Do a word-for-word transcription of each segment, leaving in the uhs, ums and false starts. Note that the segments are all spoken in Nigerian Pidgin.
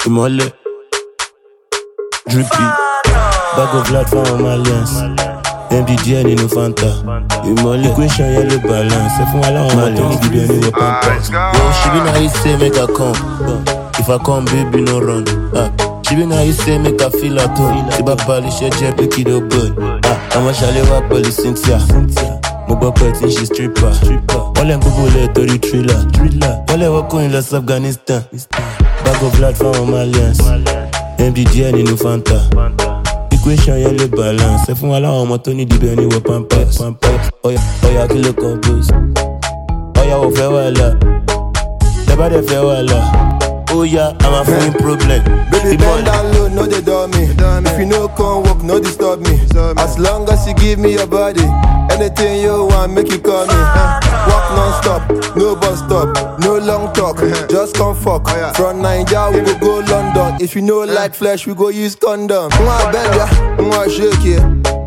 Imole, drippy, bag of blood for my alliance. M D G nínú Fanta. Imole, equation yellow balance. If one allow my Tony give you any pampas. Yo, she be now you say make her come. If I come, baby no run. Ah, she be now you say make her feel at home. Si ba pali she jet pick it up good. Ah, I'ma shale wa pali Cynthia. Mo gbọ́ pé tí ń ṣe stripper. Wọ́n lẹ́ ń gbogbo lẹ̀ torí thriller. Wọ́n lẹ́ wọ́n kóyin lọ sí Afghanistan. Bag of blood from my alliance. M D G nínú Fanta. Equation yellow balance. Ẹ fún wa láwọn ọmọ tó ní dìbò ẹni wọ pampers. Ọ̀yà ọ̀yà kí ló compose. Ọ̀yà ò fẹ́ wàhálà. Tẹ́bá dẹ̀ fẹ́ wàhálà. Oh yeah, I'm a fucking problem. Baby, bend down low, no they do me. If you no come work, no disturb me. As long as you give me your body, anything you want, make it call me. Walk non-stop, no bus stop, no long talk, just come fuck. From Nigeria, we go go London. If you know like flesh, we go use condom. Mwa bend ya, mwa shake ya,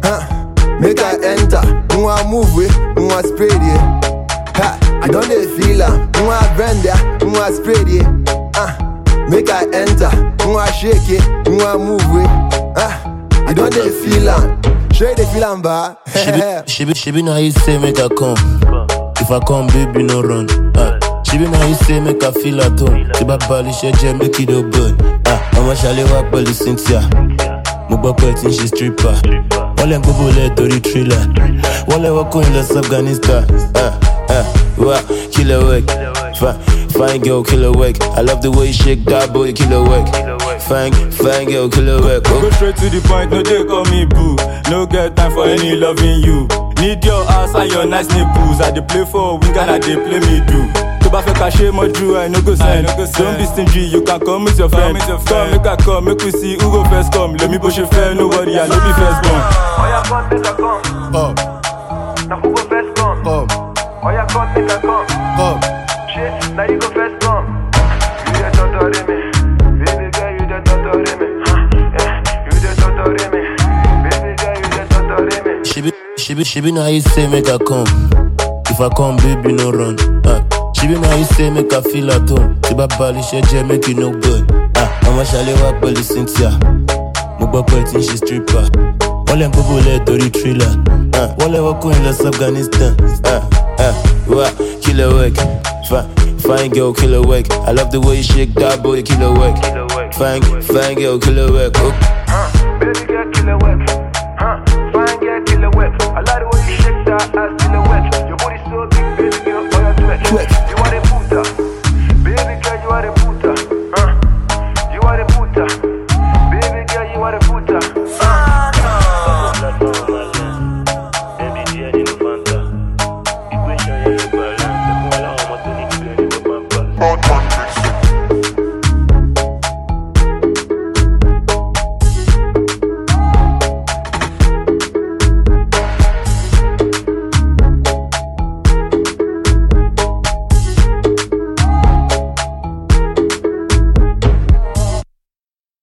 huh? Make I enter, mwa move it, mwa spray it. Ha, I don't dey feel am, mwa bend ya, mwa spray it. Ah, make I enter, mwa shake it, mwa move it. Ah, I don't dey feel am, straight dey feel am ba. She be, she be, she be now you say make her come. If I come, baby no run. Ah, she be now you say make her feel at home. Si ba pali she jet make it up good. Ah, I'ma shale wa pali Cynthia. Mo gbọ́ pé tí ń ṣe stripper. Wọ́n lẹ́ ń gbogbo lẹ̀ torí thriller. Wọ́n lẹ́ wọ́n kóyin lọ sí Afghanistan. Ah, ah, wa killer work. Fine, fine girl, killer work. I love the way you shake that boy, killer work. Fine, fine girl, killer work. Oh. Go straight to the point, no they call me boo. No get time for any loving you. Need your ass and your nice nipples. I dey play for wing and I dey play me do. To ba fẹ́ caché more true, I no go send. Don't be stingy, you can come with your friend. Come make I come, make we see who go first come. Let me push your fair, nobody, I no be first born. Oh yeah, come make I come. Up, Now who go first come? up, Oh yeah, come make I come. up. Shit, now you go first come. You the torture me, baby girl, you the torture me. Huh? Yeah, you the torture me, baby girl, you the torture me. She be, she be, she be now you say make her come. If I come, baby no run. Ah, she be now you say make her feel at home. Si ba pali she jet make it no good. Ah, I'ma shale wa pali Cynthia. Mo gbọ́ pé tí ń ṣe stripper. Wọ́n lẹ́ ń gbogbo lẹ̀ torí thriller. Ah, wọ́n lẹ́ wọ́n kóyin lọ sí Afghanistan. Ah, ah, wa killer work. Fine, fine girl, killer work. I love the way you shake that boy, killer work. Fine, fine girl, killer work. Oh. Huh? Baby girl, killer work. Huh? Fine girl, killer work. I like the way you shake that ass, killer work. Your body so big, baby girl, all your twerk. Twerk.